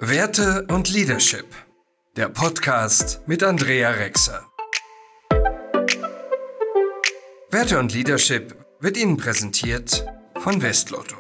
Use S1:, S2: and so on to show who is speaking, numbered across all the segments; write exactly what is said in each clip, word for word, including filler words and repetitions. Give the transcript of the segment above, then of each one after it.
S1: Werte und Leadership, der Podcast mit Andrea Rexer. Werte und Leadership wird Ihnen präsentiert von Westlotto.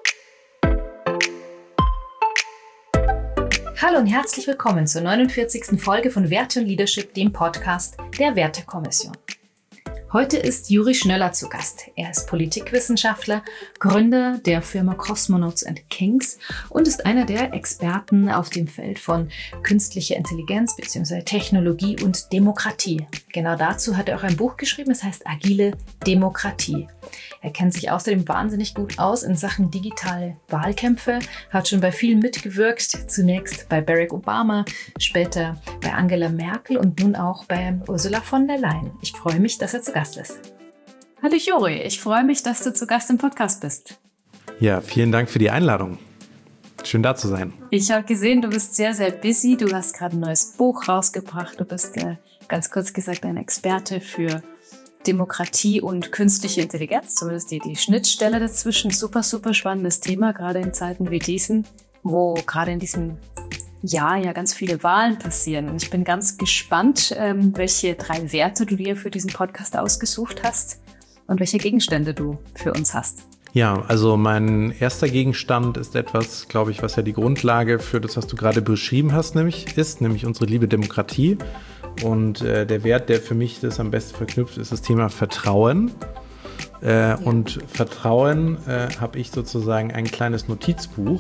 S2: Hallo und herzlich willkommen zur neunundvierzigsten Folge von Werte und Leadership, dem Podcast der Wertekommission. Heute ist Juri Schnöller zu Gast. Er ist Politikwissenschaftler, Gründer der Firma Cosmonauts and Kings und ist einer der Experten auf dem Feld von künstlicher Intelligenz bzw. Technologie und Demokratie. Genau dazu hat er auch ein Buch geschrieben, es heißt Agile Demokratie. Er kennt sich außerdem wahnsinnig gut aus in Sachen digitale Wahlkämpfe, hat schon bei vielen mitgewirkt, zunächst bei Barack Obama, später bei Angela Merkel und nun auch bei Ursula von der Leyen. Ich freue mich, dass er zu Gast ist.
S3: Hallo Juri, ich freue mich, dass du zu Gast im Podcast bist.
S4: Ja, vielen Dank für die Einladung. Schön da zu sein.
S3: Ich habe gesehen, du bist sehr, sehr busy. Du hast gerade ein neues Buch rausgebracht. Du bist äh, ganz kurz gesagt ein Experte für Demokratie und künstliche Intelligenz, zumindest die, die Schnittstelle dazwischen. Super, super spannendes Thema, gerade in Zeiten wie diesen, wo gerade in diesem Jahr ja ganz viele Wahlen passieren. Und ich bin ganz gespannt, ähm, welche drei Werte du dir für diesen Podcast ausgesucht hast und welche Gegenstände du für uns hast.
S4: Ja, also mein erster Gegenstand ist etwas, glaube ich, was ja die Grundlage für das, was du gerade beschrieben hast, nämlich ist, nämlich unsere liebe Demokratie. Und äh, der Wert, der für mich das am besten verknüpft, ist das Thema Vertrauen. Äh, ja. Und Vertrauen äh, habe ich sozusagen ein kleines Notizbuch,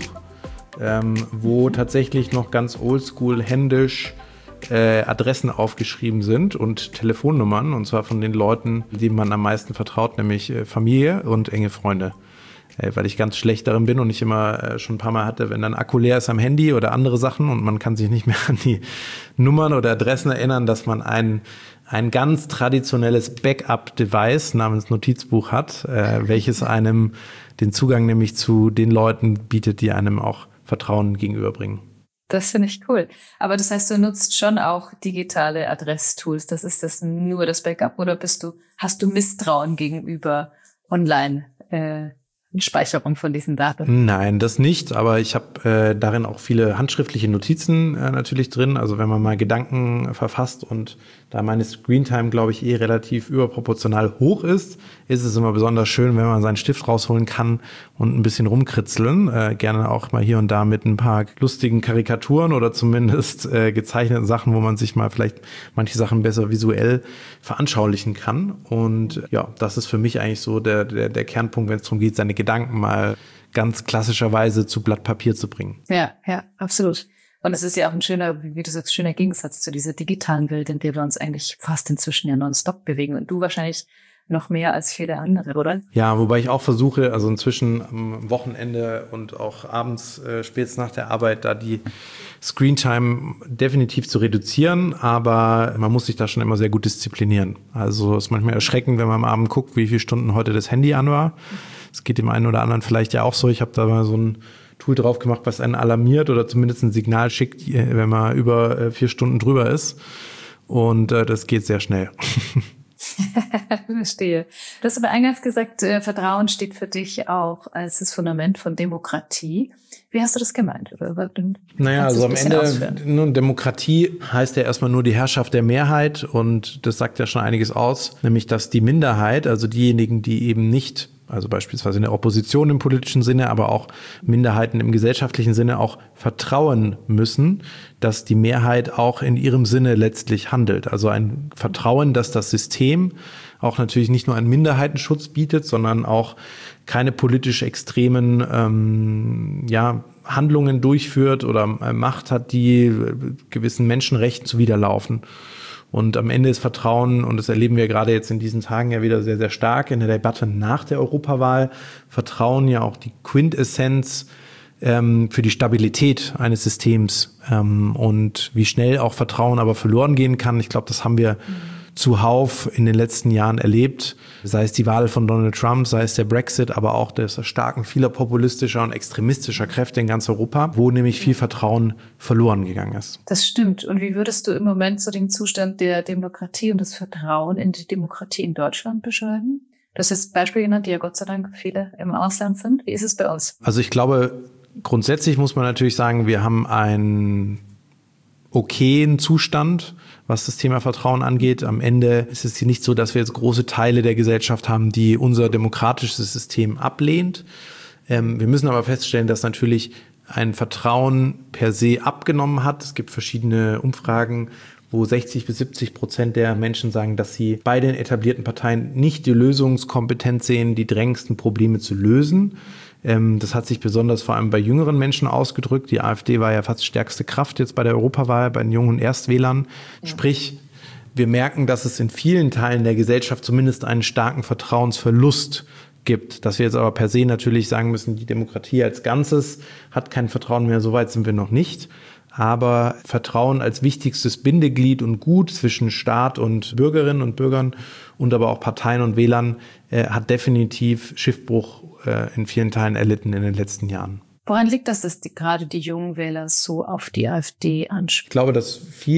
S4: ähm, wo tatsächlich noch ganz oldschool händisch äh, Adressen aufgeschrieben sind und Telefonnummern, und zwar von den Leuten, denen man am meisten vertraut, nämlich äh, Familie und enge Freunde. Äh, weil ich ganz schlecht darin bin und ich immer äh, schon ein paar Mal hatte, wenn dann Akku leer ist am Handy oder andere Sachen und man kann sich nicht mehr an die Nummern oder Adressen erinnern, dass man ein ein ganz traditionelles Backup-Device namens Notizbuch hat, äh, welches einem den Zugang nämlich zu den Leuten bietet, die einem auch Vertrauen gegenüberbringen.
S3: Das finde ich cool. Aber das heißt, du nutzt schon auch digitale Adresstools. Das ist das nur das Backup oder bist du, hast du Misstrauen gegenüber online äh, Speicherung von diesen Daten?
S4: Nein, das nicht, aber ich habe äh, darin auch viele handschriftliche Notizen äh, natürlich drin. Also wenn man mal Gedanken verfasst und da meine Screentime, glaube ich, eh relativ überproportional hoch ist, ist es immer besonders schön, wenn man seinen Stift rausholen kann und ein bisschen rumkritzeln. Äh, gerne auch mal hier und da mit ein paar lustigen Karikaturen oder zumindest äh, gezeichneten Sachen, wo man sich mal vielleicht manche Sachen besser visuell veranschaulichen kann. Und ja, das ist für mich eigentlich so der, der, der Kernpunkt, wenn es darum geht, seine Gedanken mal ganz klassischerweise zu Blatt Papier zu bringen.
S3: Ja, ja, absolut. Und es ist ja auch ein schöner, wie du sagst, schöner Gegensatz zu dieser digitalen Welt, in der wir uns eigentlich fast inzwischen ja nonstop bewegen. Und du wahrscheinlich noch mehr als viele andere, oder?
S4: Ja, wobei ich auch versuche, also inzwischen am Wochenende und auch abends, äh, spätestens nach der Arbeit, da die Screentime definitiv zu reduzieren, aber man muss sich da schon immer sehr gut disziplinieren. Also es ist manchmal erschreckend, wenn man am Abend guckt, wie viele Stunden heute das Handy an war. Es geht dem einen oder anderen vielleicht ja auch so. Ich habe da mal so ein Tool drauf gemacht, was einen alarmiert oder zumindest ein Signal schickt, wenn man über vier Stunden drüber ist. Und äh, das geht sehr schnell.
S3: Verstehe. Du hast aber eingangs gesagt, äh, Vertrauen steht für dich auch als das Fundament von Demokratie. Wie hast du das gemeint? Oder,
S4: naja, also am Ende, nun, Demokratie heißt ja erstmal nur die Herrschaft der Mehrheit und das sagt ja schon einiges aus, nämlich dass die Minderheit, also diejenigen, die eben nicht, also beispielsweise in der Opposition im politischen Sinne, aber auch Minderheiten im gesellschaftlichen Sinne auch vertrauen müssen, dass die Mehrheit auch in ihrem Sinne letztlich handelt. Also ein Vertrauen, dass das System auch natürlich nicht nur einen Minderheitenschutz bietet, sondern auch keine politisch extremen ähm, ja, Handlungen durchführt oder Macht hat, die gewissen Menschenrechten zuwiderlaufen. Und am Ende ist Vertrauen, und das erleben wir gerade jetzt in diesen Tagen ja wieder sehr, sehr stark in der Debatte nach der Europawahl, Vertrauen ja auch die Quintessenz ähm, für die Stabilität eines Systems. Ähm, und wie schnell auch Vertrauen aber verloren gehen kann, ich glaube, das haben wir zuhauf in den letzten Jahren erlebt, sei es die Wahl von Donald Trump, sei es der Brexit, aber auch das Erstarken vieler populistischer und extremistischer Kräfte in ganz Europa, wo nämlich viel Vertrauen verloren gegangen ist.
S3: Das stimmt. Und wie würdest du im Moment so den Zustand der Demokratie und das Vertrauen in die Demokratie in Deutschland beschreiben? Du hast jetzt Beispiele genannt, die ja Gott sei Dank viele im Ausland sind. Wie ist es bei uns?
S4: Also ich glaube, grundsätzlich muss man natürlich sagen, wir haben einen okayen Zustand, was das Thema Vertrauen angeht. Am Ende ist es hier nicht so, dass wir jetzt große Teile der Gesellschaft haben, die unser demokratisches System ablehnt. Ähm, wir müssen aber feststellen, dass natürlich ein Vertrauen per se abgenommen hat. Es gibt verschiedene Umfragen, wo sechzig bis siebzig Prozent der Menschen sagen, dass sie bei den etablierten Parteien nicht die Lösungskompetenz sehen, die drängendsten Probleme zu lösen. Das hat sich besonders vor allem bei jüngeren Menschen ausgedrückt. Die AfD war ja fast stärkste Kraft jetzt bei der Europawahl, bei den jungen Erstwählern. Ja. Sprich, wir merken, dass es in vielen Teilen der Gesellschaft zumindest einen starken Vertrauensverlust gibt. Dass wir jetzt aber per se natürlich sagen müssen, die Demokratie als Ganzes hat kein Vertrauen mehr, so weit sind wir noch nicht. Aber Vertrauen als wichtigstes Bindeglied und Gut zwischen Staat und Bürgerinnen und Bürgern und aber auch Parteien und Wählern äh, hat definitiv Schiffbruch äh, in vielen Teilen erlitten in den letzten Jahren.
S3: Woran liegt das, dass die, gerade die jungen Wähler so auf die AfD ansprechen?
S4: Ich glaube, dass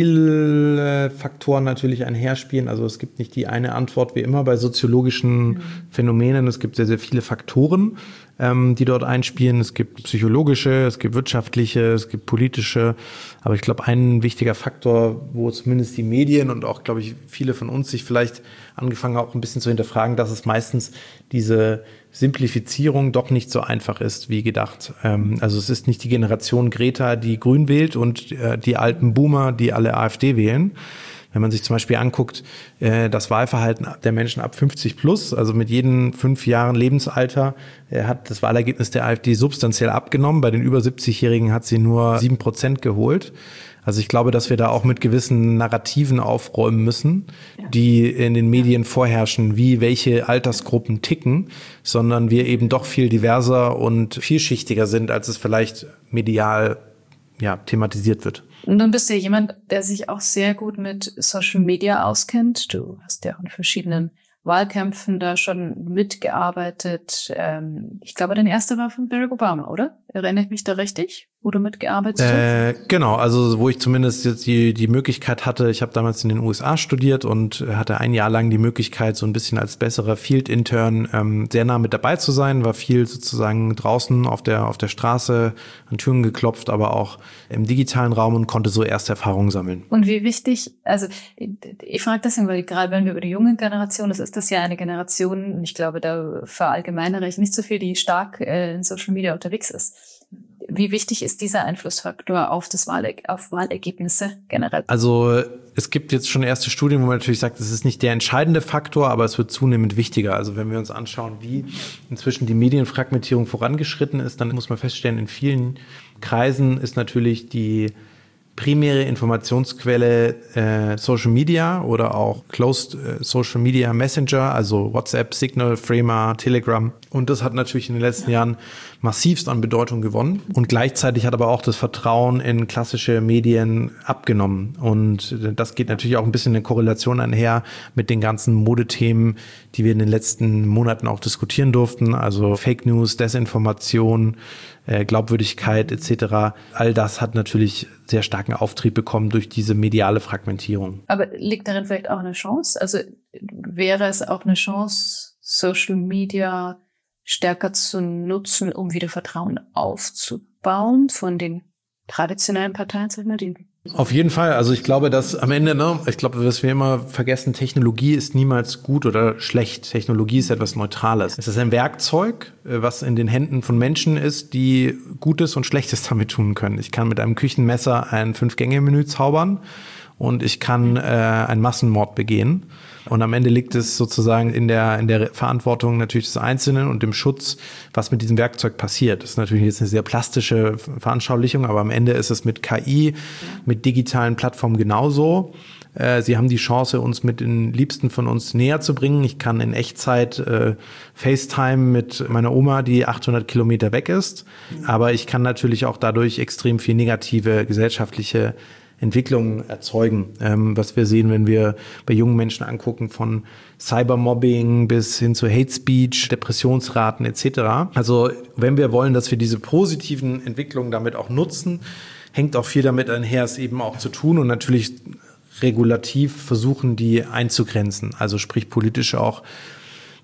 S4: viele Faktoren natürlich einherspielen. Also es gibt nicht die eine Antwort wie immer bei soziologischen mhm. Phänomenen. Es gibt sehr, sehr viele Faktoren, ähm, die dort einspielen. Es gibt psychologische, es gibt wirtschaftliche, es gibt politische. Aber ich glaube, ein wichtiger Faktor, wo zumindest die Medien und auch, glaube ich, viele von uns sich vielleicht angefangen haben, auch ein bisschen zu hinterfragen, dass es meistens diese Simplifizierung doch nicht so einfach ist, wie gedacht. Ähm, also es ist nicht die Generation Greta, die Grün wählt und äh, die alten Boomer, die alle AfD wählen. Wenn man sich zum Beispiel anguckt, äh, das Wahlverhalten der Menschen ab fünfzig plus, also mit jedem fünf Jahren Lebensalter, äh, hat das Wahlergebnis der AfD substanziell abgenommen. Bei den über siebzigjährigen hat sie nur sieben Prozent geholt. Also ich glaube, dass wir da auch mit gewissen Narrativen aufräumen müssen, die in den Medien vorherrschen, wie welche Altersgruppen ticken, sondern wir eben doch viel diverser und vielschichtiger sind, als es vielleicht medial ja, thematisiert wird.
S3: Und dann bist du ja jemand, der sich auch sehr gut mit Social Media auskennt. Du hast ja auch in verschiedenen Wahlkämpfen da schon mitgearbeitet. Ähm, ich glaube, dein erster war von Barack Obama, oder? Erinnere ich mich da richtig, wo du mitgearbeitet hast?
S4: Äh, genau, also wo ich zumindest jetzt die, die Möglichkeit hatte, ich habe damals in den U S A studiert und hatte ein Jahr lang die Möglichkeit, so ein bisschen als besserer Field-Intern ähm, sehr nah mit dabei zu sein, war viel sozusagen draußen auf der, auf der Straße, an Türen geklopft, aber auch im digitalen Raum und konnte so erste Erfahrungen sammeln.
S3: Und wie wichtig, also ich frage deswegen, weil gerade wenn wir über die junge Generation, das ist das ja eine Generation, ich glaube, da verallgemeinere ich nicht so viel, die stark äh, in Social Media unterwegs ist. Wie wichtig ist dieser Einflussfaktor auf das Wahl, auf Wahlergebnisse generell?
S4: Also es gibt jetzt schon erste Studien, wo man natürlich sagt, es ist nicht der entscheidende Faktor, aber es wird zunehmend wichtiger. Also wenn wir uns anschauen, wie inzwischen die Medienfragmentierung vorangeschritten ist, dann muss man feststellen, in vielen Kreisen ist natürlich die primäre Informationsquelle äh, Social Media oder auch Closed äh, Social Media Messenger, also WhatsApp, Signal, Threema, Telegram. Und das hat natürlich in den letzten Jahren massivst an Bedeutung gewonnen. Und gleichzeitig hat aber auch das Vertrauen in klassische Medien abgenommen. Und das geht natürlich auch ein bisschen in Korrelation einher mit den ganzen Modethemen, die wir in den letzten Monaten auch diskutieren durften. Also Fake News, Desinformation, äh, Glaubwürdigkeit et cetera. All das hat natürlich sehr starken Auftrieb bekommen durch diese mediale Fragmentierung.
S3: Aber liegt darin vielleicht auch eine Chance? Also wäre es auch eine Chance, Social Media stärker zu nutzen, um wieder Vertrauen aufzubauen von den traditionellen Parteien, die
S4: Auf jeden Fall. Also ich glaube, dass am Ende, ne, ich glaube, was wir immer vergessen, Technologie ist niemals gut oder schlecht. Technologie ist etwas Neutrales. Es ist ein Werkzeug, was in den Händen von Menschen ist, die Gutes und Schlechtes damit tun können. Ich kann mit einem Küchenmesser ein Fünf-Gänge-Menü zaubern und ich kann äh, einen Massenmord begehen. Und am Ende liegt es sozusagen in der in der Verantwortung natürlich des Einzelnen und dem Schutz, was mit diesem Werkzeug passiert. Das ist natürlich jetzt eine sehr plastische Veranschaulichung, aber am Ende ist es mit K I, mit digitalen Plattformen genauso. Äh, sie haben die Chance, uns mit den Liebsten von uns näher zu bringen. Ich kann in Echtzeit äh, FaceTime mit meiner Oma, die achthundert Kilometer weg ist. Aber ich kann natürlich auch dadurch extrem viel negative gesellschaftliche Entwicklungen erzeugen, ähm, was wir sehen, wenn wir bei jungen Menschen angucken, von Cybermobbing bis hin zu Hate Speech, Depressionsraten et cetera. Also wenn wir wollen, dass wir diese positiven Entwicklungen damit auch nutzen, hängt auch viel damit einher, es eben auch zu tun und natürlich regulativ versuchen, die einzugrenzen. Also sprich politisch auch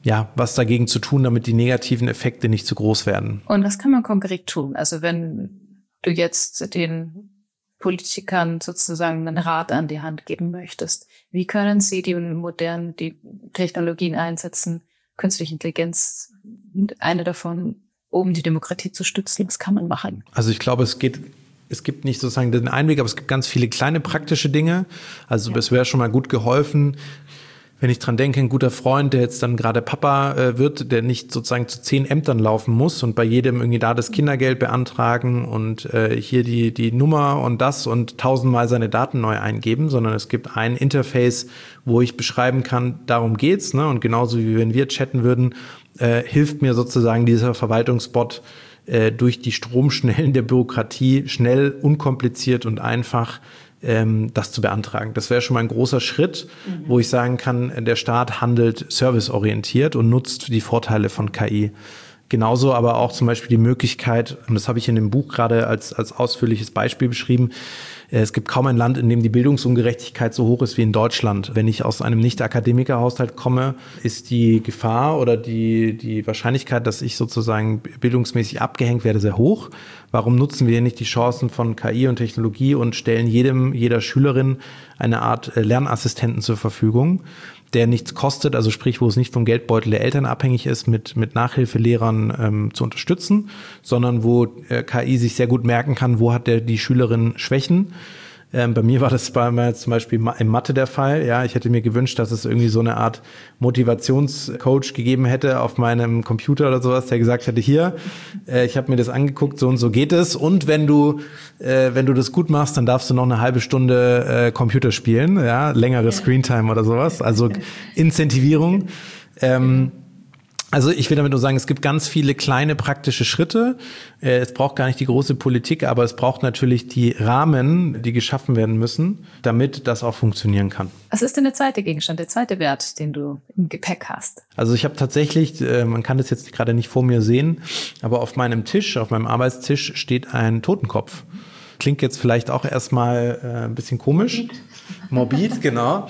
S4: ja, was dagegen zu tun, damit die negativen Effekte nicht zu groß werden.
S3: Und was kann man konkret tun? Also wenn du jetzt den Politikern sozusagen einen Rat an die Hand geben möchtest, wie können sie die modernen die Technologien einsetzen, künstliche Intelligenz, eine davon, um die Demokratie zu stützen? Was kann man machen?
S4: Also ich glaube, es geht, es gibt nicht sozusagen den Einweg, aber es gibt ganz viele kleine praktische Dinge. Also ja. Es wäre schon mal gut geholfen, wenn ich dran denke, ein guter Freund, der jetzt dann gerade Papa äh, wird, der nicht sozusagen zu zehn Ämtern laufen muss und bei jedem irgendwie da das Kindergeld beantragen und äh, hier die die Nummer und das und tausendmal seine Daten neu eingeben, sondern es gibt ein Interface, wo ich beschreiben kann, darum geht's, ne? Und genauso wie wenn wir chatten würden, äh, hilft mir sozusagen dieser Verwaltungsbot äh, durch die Stromschnellen der Bürokratie schnell, unkompliziert und einfach das zu beantragen. Das wäre schon mal ein großer Schritt, mhm. wo ich sagen kann, der Staat handelt serviceorientiert und nutzt die Vorteile von K I. Genauso aber auch zum Beispiel die Möglichkeit, und das habe ich in dem Buch gerade als, als ausführliches Beispiel beschrieben, es gibt kaum ein Land, in dem die Bildungsungerechtigkeit so hoch ist wie in Deutschland. Wenn ich aus einem Nicht-Akademiker-Haushalt komme, ist die Gefahr oder die, die Wahrscheinlichkeit, dass ich sozusagen bildungsmäßig abgehängt werde, sehr hoch. Warum nutzen wir nicht die Chancen von K I und Technologie und stellen jedem, jeder Schülerin eine Art Lernassistenten zur Verfügung, der nichts kostet, also sprich, wo es nicht vom Geldbeutel der Eltern abhängig ist, mit mit Nachhilfelehrern ähm, zu unterstützen, sondern wo äh, K I sich sehr gut merken kann, wo hat der die Schülerin Schwächen. Ähm, bei mir war das bei mir zum Beispiel in Mathe der Fall. Ja, ich hätte mir gewünscht, dass es irgendwie so eine Art Motivationscoach gegeben hätte auf meinem Computer oder sowas, der gesagt hätte, hier, äh, ich habe mir das angeguckt, so und so geht es. Und wenn du äh, wenn du das gut machst, dann darfst du noch eine halbe Stunde äh, Computer spielen, ja, längere Screentime oder sowas. Also Incentivierung. Ähm, Also ich will damit nur sagen, es gibt ganz viele kleine praktische Schritte. Es braucht gar nicht die große Politik, aber es braucht natürlich die Rahmen, die geschaffen werden müssen, damit das auch funktionieren kann.
S3: Was ist denn der zweite Gegenstand, der zweite Wert, den du im Gepäck hast?
S4: Also ich habe tatsächlich, man kann das jetzt gerade nicht vor mir sehen, aber auf meinem Tisch, auf meinem Arbeitstisch steht ein Totenkopf. Klingt jetzt vielleicht auch erstmal ein bisschen komisch. Morbid, Morbid genau.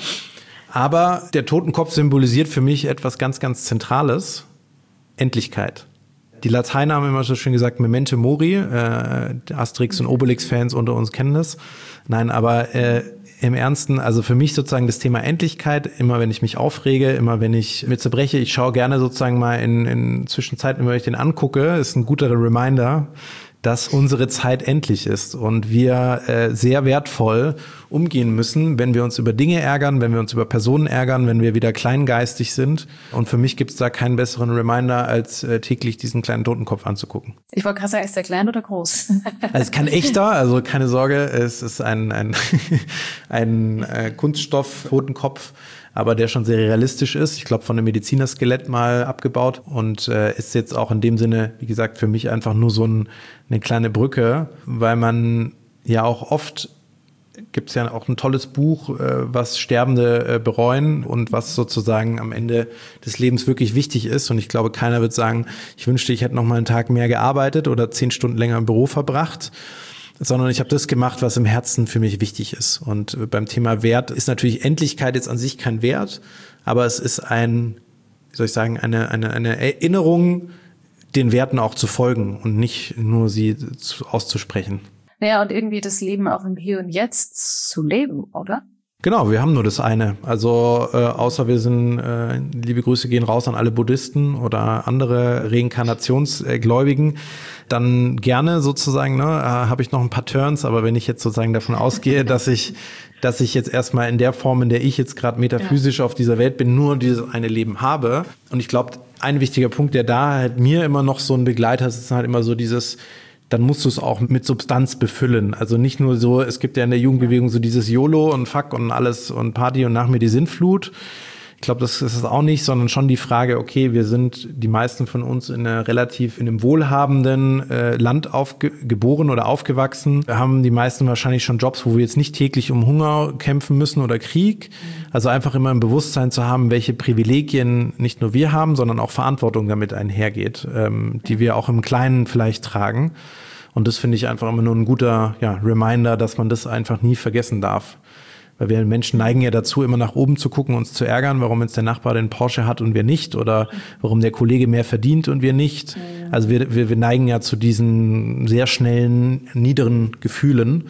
S4: Aber der Totenkopf symbolisiert für mich etwas ganz, ganz Zentrales. Endlichkeit. Die Lateiner haben immer so schön gesagt, Memento Mori, äh, Asterix- und Obelix-Fans unter uns kennen das. Nein, aber äh, im Ernsten, also für mich sozusagen das Thema Endlichkeit, immer wenn ich mich aufrege, immer wenn ich mir zerbreche, ich schaue gerne sozusagen mal in, in Zwischenzeiten, immer wenn ich den angucke, ist ein guter Reminder, dass unsere Zeit endlich ist und wir äh, sehr wertvoll umgehen müssen, wenn wir uns über Dinge ärgern, wenn wir uns über Personen ärgern, wenn wir wieder kleingeistig sind. Und für mich gibt es da keinen besseren Reminder, als äh, täglich diesen kleinen Totenkopf anzugucken.
S3: Ich wollte gerade sagen, ist der klein oder groß?
S4: Also es ist kein echter, also keine Sorge, es ist ein, ein, ein äh, Kunststoff-Totenkopf, aber der schon sehr realistisch ist. Ich glaube, von einem Medizinerskelett mal abgebaut und äh, ist jetzt auch in dem Sinne, wie gesagt, für mich einfach nur so ein, eine kleine Brücke, weil man ja auch oft, gibt es ja auch ein tolles Buch, äh, was Sterbende äh, bereuen und was sozusagen am Ende des Lebens wirklich wichtig ist. Und ich glaube, keiner wird sagen, ich wünschte, ich hätte noch mal einen Tag mehr gearbeitet oder zehn Stunden länger im Büro verbracht, sondern ich habe das gemacht, was im Herzen für mich wichtig ist. Und beim Thema Wert ist natürlich Endlichkeit jetzt an sich kein Wert, aber es ist ein, wie soll ich sagen, eine, eine, eine Erinnerung, den Werten auch zu folgen und nicht nur sie zu, auszusprechen.
S3: Naja, und irgendwie das Leben auch im Hier und Jetzt zu leben, oder?
S4: Genau, wir haben nur das eine. Also äh, außer wir sind, äh, liebe Grüße gehen raus an alle Buddhisten oder andere Reinkarnationsgläubigen, dann gerne sozusagen, ne, äh, habe ich noch ein paar Turns, aber wenn ich jetzt sozusagen davon ausgehe, dass ich dass ich jetzt erstmal in der Form, in der ich jetzt gerade metaphysisch ja. auf dieser Welt bin, nur dieses eine Leben habe. Und ich glaube, ein wichtiger Punkt, der da halt mir immer noch so ein Begleiter ist, ist halt immer so dieses, dann musst du es auch mit Substanz befüllen. Also nicht nur so, es gibt ja in der Jugendbewegung so dieses YOLO und Fuck und alles und Party und nach mir die Sintflut. Ich glaube, das ist es auch nicht, sondern schon die Frage, okay, wir sind die meisten von uns in einer relativ, in einem wohlhabenden äh, Land aufge- geboren oder aufgewachsen. Wir haben die meisten wahrscheinlich schon Jobs, wo wir jetzt nicht täglich um Hunger kämpfen müssen oder Krieg. Also einfach immer im Bewusstsein zu haben, welche Privilegien nicht nur wir haben, sondern auch Verantwortung damit einhergeht, ähm, die wir auch im Kleinen vielleicht tragen. Und das finde ich einfach immer nur ein guter ja, Reminder, dass man das einfach nie vergessen darf. Weil wir Menschen neigen ja dazu, immer nach oben zu gucken, uns zu ärgern, warum jetzt der Nachbar den Porsche hat und wir nicht oder warum der Kollege mehr verdient und wir nicht. Also wir, wir, wir neigen ja zu diesen sehr schnellen, niederen Gefühlen.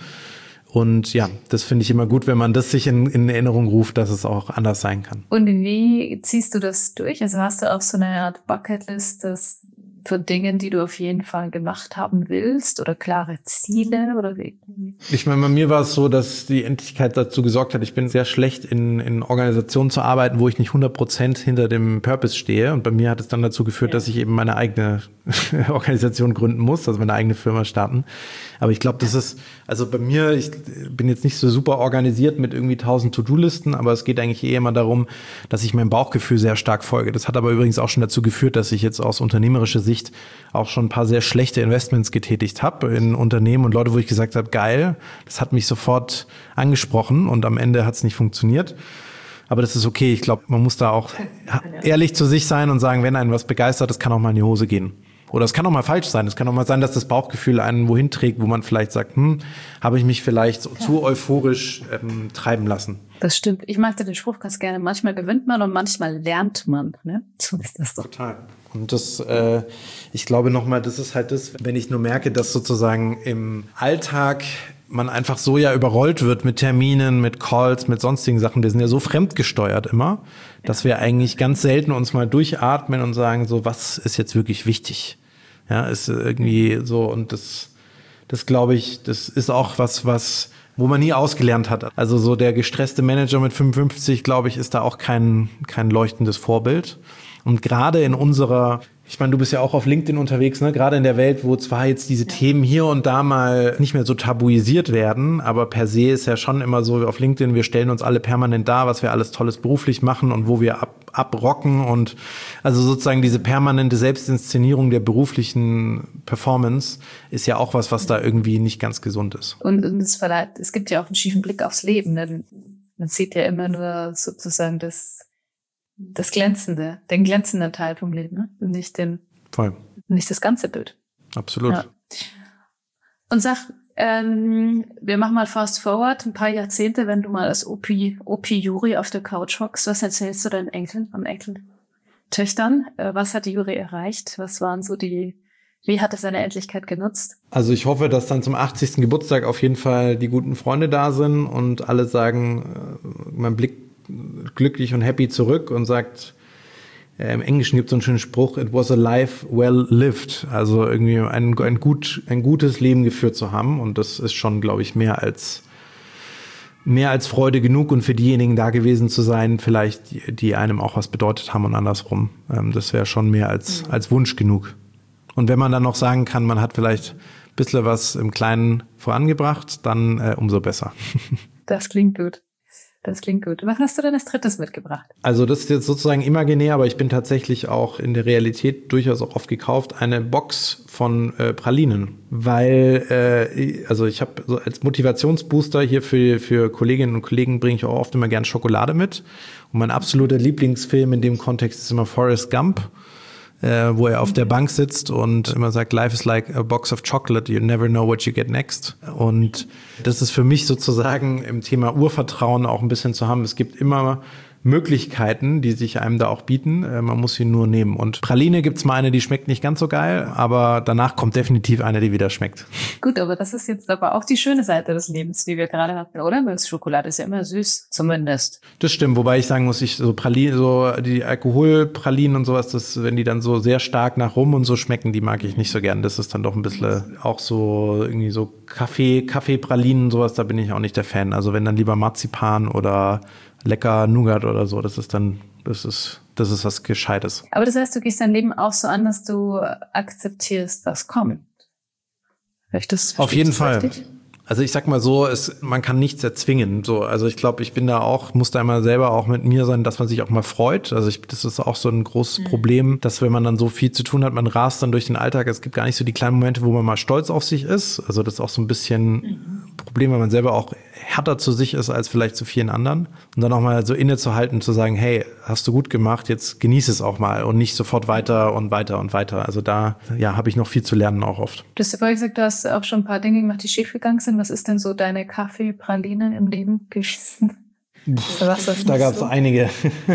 S4: Und ja, das finde ich immer gut, wenn man das sich in, in Erinnerung ruft, dass es auch anders sein kann.
S3: Und wie ziehst du das durch? Also hast du auch so eine Art Bucketlist, das von Dingen, die du auf jeden Fall gemacht haben willst oder klare Ziele oder wie?
S4: Ich meine, bei mir war es so, dass die Endlichkeit dazu gesorgt hat, ich bin sehr schlecht in, in Organisationen zu arbeiten, wo ich nicht hundert Prozent hinter dem Purpose stehe. Und bei mir hat es dann dazu geführt, ja. dass ich eben meine eigene Organisation gründen muss, also meine eigene Firma starten. Aber ich glaube, das ist, also bei mir, ich bin jetzt nicht so super organisiert mit irgendwie tausend To-Do-Listen, aber es geht eigentlich eher immer darum, dass ich meinem Bauchgefühl sehr stark folge. Das hat aber übrigens auch schon dazu geführt, dass ich jetzt aus unternehmerischer Sicht auch schon ein paar sehr schlechte Investments getätigt habe in Unternehmen und Leute, wo ich gesagt habe, geil, das hat mich sofort angesprochen und am Ende hat es nicht funktioniert. Aber das ist okay. Ich glaube, man muss da auch ehrlich zu sich sein und sagen, wenn einen was begeistert, das kann auch mal in die Hose gehen. Oder es kann auch mal falsch sein. Es kann auch mal sein, dass das Bauchgefühl einen wohin trägt, wo man vielleicht sagt, hm, habe ich mich vielleicht so zu euphorisch ähm, treiben lassen.
S3: Das stimmt. Ich mag den Spruch ganz gerne. Manchmal gewinnt man und manchmal lernt man. Ne? So ist das doch.
S4: Total. Und das, äh, ich glaube nochmal, das ist halt das, wenn ich nur merke, dass sozusagen im Alltag man einfach so ja überrollt wird mit Terminen, mit Calls, mit sonstigen Sachen. Wir sind ja so fremdgesteuert immer, dass wir eigentlich ganz selten uns mal durchatmen und sagen so, was ist jetzt wirklich wichtig? Ja, ist irgendwie so und das, das glaube ich, das ist auch was, was, wo man nie ausgelernt hat. Also so der gestresste Manager mit fünfundfünfzig, glaube ich, ist da auch kein, kein leuchtendes Vorbild. Und gerade in unserer, ich meine, du bist ja auch auf LinkedIn unterwegs, ne? Gerade in der Welt, wo zwar jetzt diese ja. Themen hier und da mal nicht mehr so tabuisiert werden, aber per se ist ja schon immer so auf LinkedIn, wir stellen uns alle permanent dar, was wir alles Tolles beruflich machen und wo wir ab, abrocken und also sozusagen diese permanente Selbstinszenierung der beruflichen Performance ist ja auch was, was da irgendwie nicht ganz gesund ist.
S3: Und, und es verleiht, es gibt ja auch einen schiefen Blick aufs Leben, ne? Man sieht ja immer nur sozusagen das Das Glänzende, den glänzenden Teil vom Leben, ne? Und nicht den,
S4: Voll.
S3: nicht das ganze Bild.
S4: Absolut.
S3: Ja. Und sag, ähm, wir machen mal fast forward, ein paar Jahrzehnte, wenn du mal als O P, O P-Jury auf der Couch hockst, was erzählst du deinen Enkeln, am Enkeltöchtern? Äh, was hat die Jury erreicht? Was waren so die, wie hat es seine Endlichkeit genutzt?
S4: Also ich hoffe, dass dann zum achtzigsten Geburtstag auf jeden Fall die guten Freunde da sind und alle sagen, mein Blick glücklich und happy zurück und sagt, äh, im Englischen gibt es so einen schönen Spruch, it was a life well lived, also irgendwie ein, ein, gut, ein gutes Leben geführt zu haben und das ist schon, glaube ich, mehr als mehr als Freude genug und für diejenigen da gewesen zu sein, vielleicht die, die einem auch was bedeutet haben und andersrum, ähm, das wäre schon mehr als, als Wunsch genug. Und wenn man dann noch sagen kann, man hat vielleicht ein bisschen was im Kleinen vorangebracht, dann äh, umso besser.
S3: Das klingt gut. Das klingt gut. Was hast du denn als drittes mitgebracht?
S4: Also das ist jetzt sozusagen imaginär, aber ich bin tatsächlich auch in der Realität durchaus auch oft gekauft, eine Box von äh, Pralinen. Weil, äh, also ich habe so als Motivationsbooster hier für, für Kolleginnen und Kollegen bringe ich auch oft immer gern Schokolade mit. Und mein absoluter Lieblingsfilm in dem Kontext ist immer Forrest Gump, äh, wo er auf der Bank sitzt und immer sagt, life is like a box of chocolate, you never know what you get next. Und das ist für mich sozusagen im Thema Urvertrauen auch ein bisschen zu haben. Es gibt immer Möglichkeiten, die sich einem da auch bieten. Man muss sie nur nehmen. Und Praline gibt's mal eine, die schmeckt nicht ganz so geil, aber danach kommt definitiv eine, die wieder schmeckt.
S3: Gut, aber das ist jetzt aber auch die schöne Seite des Lebens, die wir gerade hatten, oder? Weil Schokolade ist ja immer süß, zumindest.
S4: Das stimmt, wobei ich sagen muss, ich so Praline, so die Alkoholpralinen und sowas, das, wenn die dann so sehr stark nach Rum und so schmecken, die mag ich nicht so gern. Das ist dann doch ein bisschen auch so irgendwie so Kaffee, Kaffeepralinen, sowas, da bin ich auch nicht der Fan. Also wenn dann lieber Marzipan oder lecker Nougat oder so, das ist dann, das ist, das ist was Gescheites.
S3: Aber das heißt, du gehst dein Leben auch so an, dass du akzeptierst, was kommt. Das
S4: Auf jeden Fall. Richtig? Also ich sag mal so, es, man kann nichts erzwingen. So, also ich glaube, ich bin da auch, muss da immer selber auch mit mir sein, dass man sich auch mal freut. Also ich, das ist auch so ein großes mhm. Problem, dass wenn man dann so viel zu tun hat, man rast dann durch den Alltag. Es gibt gar nicht so die kleinen Momente, wo man mal stolz auf sich ist. Also das ist auch so ein bisschen mhm. Problem, weil man selber auch härter zu sich ist als vielleicht zu vielen anderen. Und dann auch mal so innezuhalten, zu sagen, hey, hast du gut gemacht, jetzt genieß es auch mal und nicht sofort weiter und weiter und weiter. Also da, ja, habe ich noch viel zu lernen auch oft.
S3: Du hast ja vorhin gesagt, du hast auch schon ein paar Dinge gemacht, die schiefgegangen sind. Was ist denn so deine Kaffeepraline im Leben gewesen?
S4: Was da gab es so einige.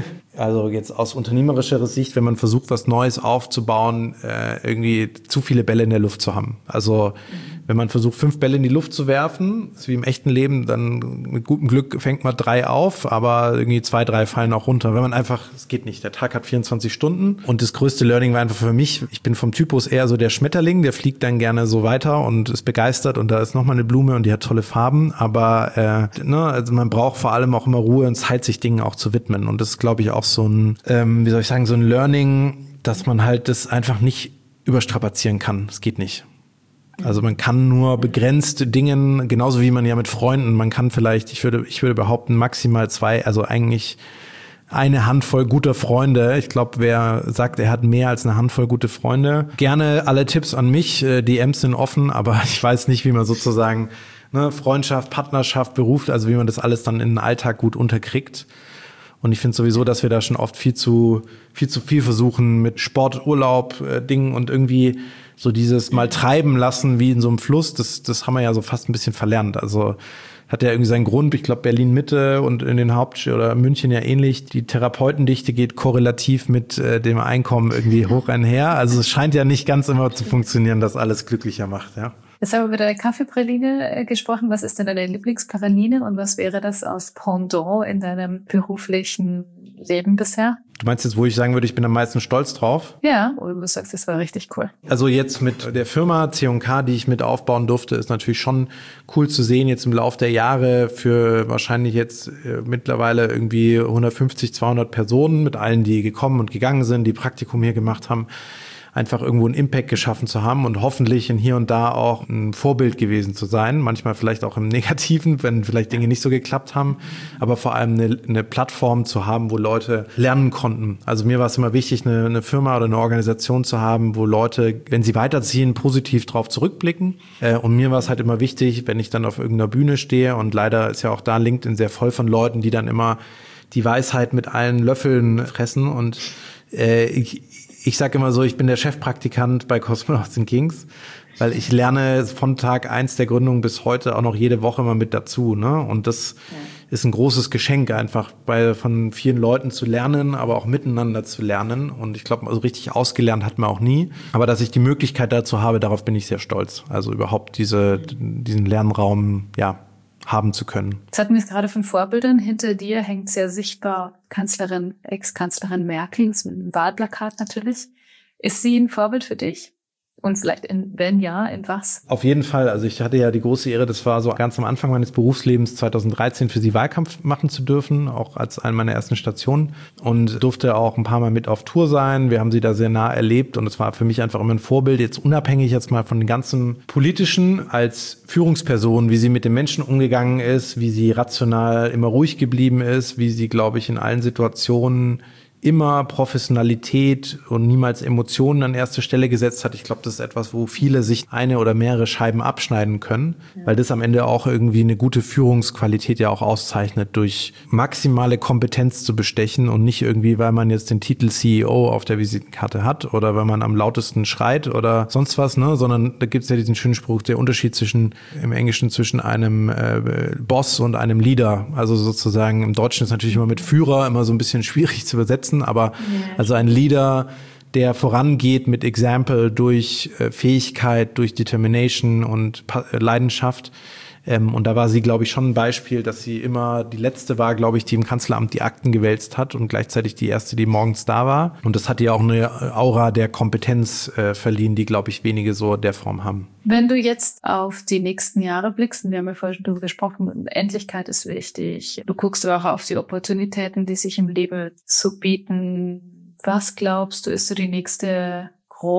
S4: Also jetzt aus unternehmerischer Sicht, wenn man versucht, was Neues aufzubauen, äh, irgendwie zu viele Bälle in der Luft zu haben. Also mhm. wenn man versucht, fünf Bälle in die Luft zu werfen, ist wie im echten Leben, dann mit gutem Glück fängt man drei auf, aber irgendwie zwei, drei fallen auch runter. Wenn man einfach, es geht nicht, der Tag hat vierundzwanzig Stunden und das größte Learning war einfach für mich, ich bin vom Typus eher so der Schmetterling, der fliegt dann gerne so weiter und ist begeistert und da ist nochmal eine Blume und die hat tolle Farben, aber äh, ne, also man braucht vor allem auch immer Ruhe und Zeit, sich Dingen auch zu widmen und das ist, glaube ich, auch so ein, ähm, wie soll ich sagen, so ein Learning, dass man halt das einfach nicht überstrapazieren kann. Das geht nicht. Also man kann nur begrenzt Dingen, genauso wie man ja mit Freunden, man kann vielleicht, ich würde, ich würde behaupten, maximal zwei, also eigentlich eine Handvoll guter Freunde. Ich glaube, wer sagt, er hat mehr als eine Handvoll gute Freunde, gerne alle Tipps an mich, D Ms sind offen, aber ich weiß nicht, wie man sozusagen ne, Freundschaft, Partnerschaft, Beruf, also wie man das alles dann in den Alltag gut unterkriegt. Und ich finde sowieso, dass wir da schon oft viel zu viel zu viel versuchen mit Sport, Urlaub, äh, Dingen und irgendwie so dieses mal treiben lassen wie in so einem Fluss, das das haben wir ja so fast ein bisschen verlernt. Also hat ja irgendwie seinen Grund. Ich glaube, Berlin Mitte und in den Haupt- oder München ja ähnlich. Die Therapeutendichte geht korrelativ mit äh, dem Einkommen irgendwie hoch einher. Also es scheint ja nicht ganz immer zu funktionieren, dass alles glücklicher macht, ja.
S3: Jetzt haben wir über deine Kaffeepraline gesprochen. Was ist denn deine Lieblingspraline und was wäre das aus Pendant in deinem beruflichen Leben bisher?
S4: Du meinst jetzt, wo ich sagen würde, ich bin am meisten stolz drauf?
S3: Ja, oder du sagst, das war richtig cool.
S4: Also jetzt mit der Firma C und K, die ich mit aufbauen durfte, ist natürlich schon cool zu sehen, jetzt im Laufe der Jahre für wahrscheinlich jetzt äh, mittlerweile irgendwie hundertfünfzig, zweihundert Personen mit allen, die gekommen und gegangen sind, die Praktikum hier gemacht haben, einfach irgendwo einen Impact geschaffen zu haben und hoffentlich in hier und da auch ein Vorbild gewesen zu sein. Manchmal vielleicht auch im Negativen, wenn vielleicht Dinge nicht so geklappt haben, aber vor allem eine, eine Plattform zu haben, wo Leute lernen konnten. Also mir war es immer wichtig, eine, eine Firma oder eine Organisation zu haben, wo Leute, wenn sie weiterziehen, positiv drauf zurückblicken. Äh, und mir war es halt immer wichtig, wenn ich dann auf irgendeiner Bühne stehe und leider ist ja auch da LinkedIn sehr voll von Leuten, die dann immer die Weisheit mit allen Löffeln fressen und äh, ich Ich sage immer so, ich bin der Chefpraktikant bei Cosmonauts and Kings, weil ich lerne von Tag eins der Gründung bis heute auch noch jede Woche mal mit dazu, ne? Und das ja. ist ein großes Geschenk einfach, bei von vielen Leuten zu lernen, aber auch miteinander zu lernen. Und ich glaube, also richtig ausgelernt hat man auch nie. Aber dass ich die Möglichkeit dazu habe, darauf bin ich sehr stolz. Also überhaupt diese diesen Lernraum, ja, haben zu können.
S3: Jetzt hatten wir es gerade von Vorbildern. Hinter dir hängt sehr sichtbar Kanzlerin, Ex-Kanzlerin Merkel, das ist ein Wahlplakat natürlich. Ist sie ein Vorbild für dich? Und vielleicht, in, wenn ja, in was?
S4: Auf jeden Fall. Also ich hatte ja die große Ehre, das war so ganz am Anfang meines Berufslebens zweitausenddreizehn für sie Wahlkampf machen zu dürfen, auch als eine meiner ersten Stationen und durfte auch ein paar Mal mit auf Tour sein. Wir haben sie da sehr nah erlebt und es war für mich einfach immer ein Vorbild, jetzt unabhängig jetzt mal von den ganzen Politischen, als Führungsperson, wie sie mit den Menschen umgegangen ist, wie sie rational immer ruhig geblieben ist, wie sie, glaube ich, in allen Situationen immer Professionalität und niemals Emotionen an erste Stelle gesetzt hat. Ich glaube, das ist etwas, wo viele sich eine oder mehrere Scheiben abschneiden können, ja. weil das am Ende auch irgendwie eine gute Führungsqualität ja auch auszeichnet, durch maximale Kompetenz zu bestechen und nicht irgendwie, weil man jetzt den Titel C E O auf der Visitenkarte hat oder weil man am lautesten schreit oder sonst was, ne, sondern da gibt es ja diesen schönen Spruch, der Unterschied zwischen, im Englischen zwischen einem äh, Boss und einem Leader. Also sozusagen im Deutschen ist natürlich immer mit Führer immer so ein bisschen schwierig zu übersetzen, aber yeah. also ein Leader, der vorangeht mit Example durch äh, Fähigkeit, durch Determination und pa- äh, Leidenschaft. Ähm, und da war sie, glaube ich, schon ein Beispiel, dass sie immer die letzte war, glaube ich, die im Kanzleramt die Akten gewälzt hat und gleichzeitig die erste, die morgens da war. Und das hat ihr auch eine Aura der Kompetenz äh, verliehen, die, glaube ich, wenige so der Form haben.
S3: Wenn du jetzt auf die nächsten Jahre blickst, und wir haben ja vorhin schon darüber gesprochen, Endlichkeit ist wichtig. Du guckst aber auch auf die Opportunitäten, die sich im Leben zu bieten. Was glaubst du, ist so die nächste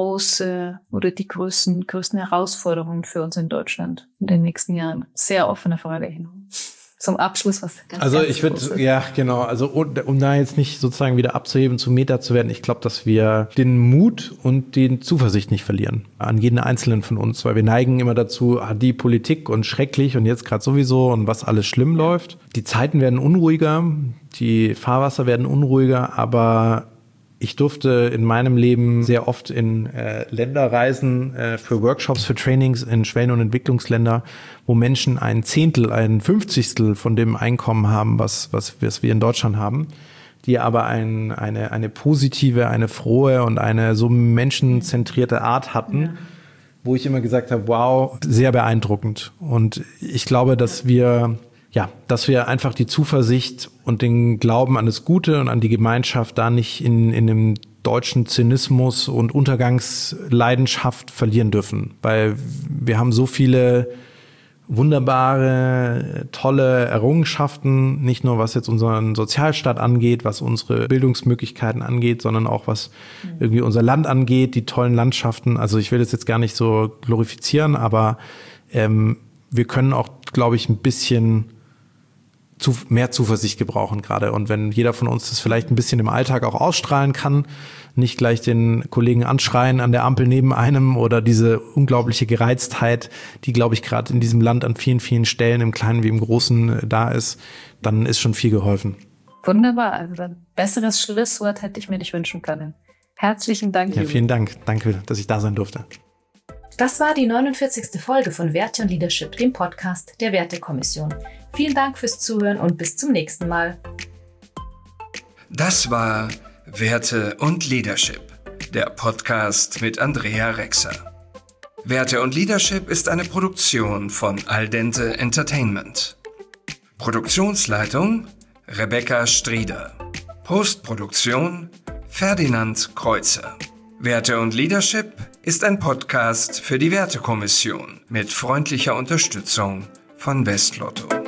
S3: große oder die größten, größten Herausforderungen für uns in Deutschland in den nächsten Jahren? Sehr offene Frage hin. zum Abschluss was ganz
S4: Also
S3: ganz
S4: ich würde, ja genau, also um, um da jetzt nicht sozusagen wieder abzuheben, zu Meta zu werden, ich glaube, dass wir den Mut und die Zuversicht nicht verlieren an jeden Einzelnen von uns, weil wir neigen immer dazu, ah, die Politik und schrecklich und jetzt gerade sowieso und was alles schlimm läuft. Die Zeiten werden unruhiger, die Fahrwasser werden unruhiger, aber ich durfte in meinem Leben sehr oft in äh, Länder reisen, äh, für Workshops, für Trainings in Schwellen- und Entwicklungsländer, wo Menschen ein Zehntel, ein Fünfzigstel von dem Einkommen haben, was, was, was wir in Deutschland haben, die aber ein, eine, eine positive, eine frohe und eine so menschenzentrierte Art hatten, ja. Wo ich immer gesagt habe, wow, sehr beeindruckend. Und ich glaube, dass wir... Ja, dass wir einfach die Zuversicht und den Glauben an das Gute und an die Gemeinschaft da nicht in, in dem deutschen Zynismus und Untergangsleidenschaft verlieren dürfen. Weil wir haben so viele wunderbare, tolle Errungenschaften, nicht nur was jetzt unseren Sozialstaat angeht, was unsere Bildungsmöglichkeiten angeht, sondern auch was irgendwie unser Land angeht, die tollen Landschaften. Also ich will das jetzt gar nicht so glorifizieren, aber ähm, wir können auch, glaube ich, ein bisschen zu, mehr Zuversicht gebrauchen gerade. Und wenn jeder von uns das vielleicht ein bisschen im Alltag auch ausstrahlen kann, nicht gleich den Kollegen anschreien an der Ampel neben einem oder diese unglaubliche Gereiztheit, die, glaube ich, gerade in diesem Land an vielen, vielen Stellen, im Kleinen wie im Großen, da ist, dann ist schon viel geholfen.
S3: Wunderbar. Also ein besseres Schlusswort hätte ich mir nicht wünschen können. Herzlichen Dank.
S4: Ja, vielen Dank. Danke, dass ich da sein durfte.
S2: Das war die neunundvierzigste Folge von Werte und Leadership, dem Podcast der Wertekommission. Vielen Dank fürs Zuhören und bis zum nächsten Mal.
S1: Das war Werte und Leadership, der Podcast mit Andrea Rexer. Werte und Leadership ist eine Produktion von Al Dente Entertainment. Produktionsleitung Rebecca Strieder. Postproduktion Ferdinand Kreuzer. Werte und Leadership ist ein Podcast für die Wertekommission mit freundlicher Unterstützung von Westlotto.